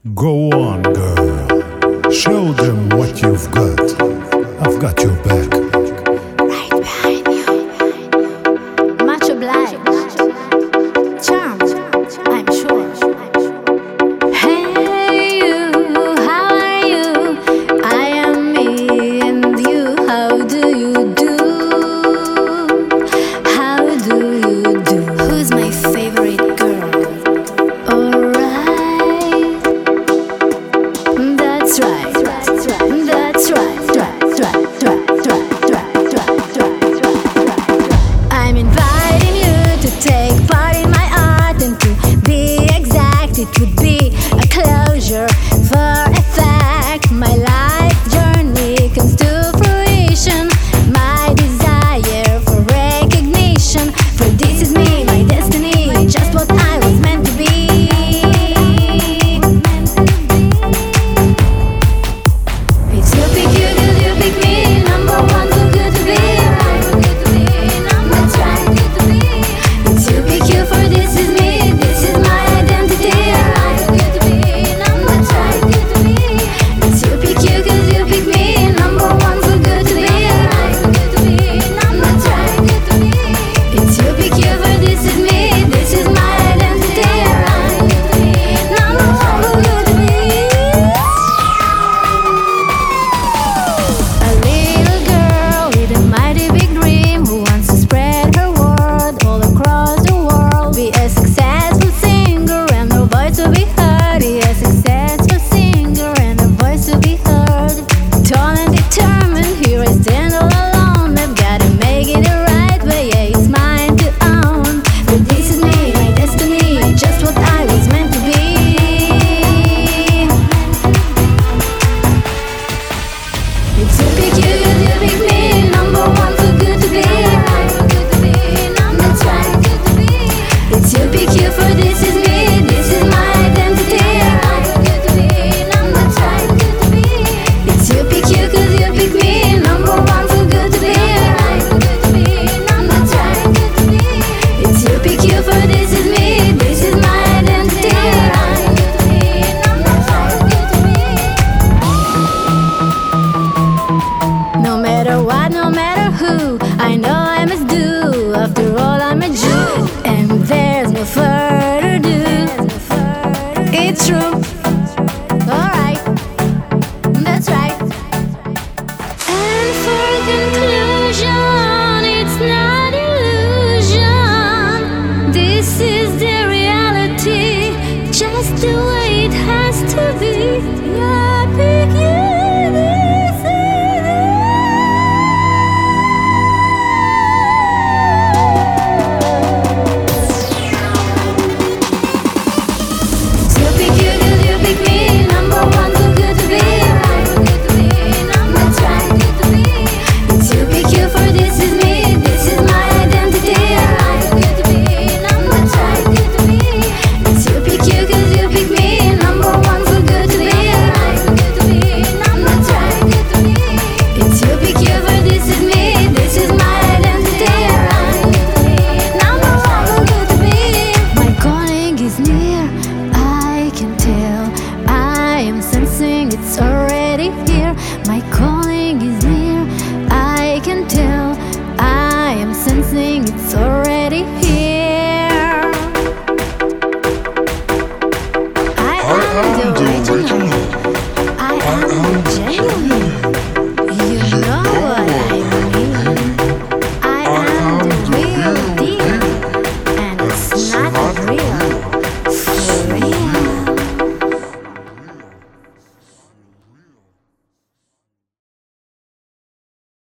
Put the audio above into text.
Go on, girl. Show them what you've got. I've got your back. Right behind you. Much obliged. Charmed, I'm sure. Hey you, how are you? I am me and you. How do you do? How do you do? Who's my favorite girl? Alright. That's right. That's right. I'm inviting you to take part in my art, and to be exact, it would be a closure for a fact. My life journey comes to fruition. My desire for recognition, for this is me, my destiny, just what I was meant to be. It's you pick you, good you pick me, number one, too good to be. That's right, good to be. It's you pick you, for this is me, this is my identity. Good to be, that's right, good to be. It's you pick you, cause you pick me, number one, too good to be. Good to be, that's right, good to be. It's you pick you, for this is me, this is my identity. Good to be, number one, too good to be. A little girl with a mighty big dream, who wants to spread her word all across the world. Be a successful singer and her voice to be heard. Be a successful singer and her voice to be heard. Tall and determined, here I stand all alone. I've gotta make it the right way, yeah, it's mine to own. But this is me, my destiny, just what I was meant to be. It's you pick you, you pick me, number one, too good to be. Good to be, that's right, good to be. It's you pick you, for this is me, this is my identity. Good to be, that's right, good to be. It's you pick you, cause you pick me, number one, too good to be. Good to be, that's right, good to be. It's you pick you, for this is me, this is my identity. Good to be, that's right, good to be. No matter what, no matter who, I know I must do. After all, I'm a Jew, and there's no further ado. It's true. Alright, that's right. And for conclusion, it's not illusion. This is the reality, just the way it has to be. Yeah, pick you, this is you pick you, good you pick me, number one, too good to be. Good to be, that's right, good to be. It's you pick you, for this is me, this is my identity. Good to be, that's right, good to be. It's you pick you, cause you pick me, number one, too good to be. Good to be, that's right, good to be. It's you pick you, for this is me, this is my identity. Good to be, number one, too good to be. My calling is near, I can tell. I am sensing it's already here. My calling is near, I can tell. I am sensing it's already here. I am the original.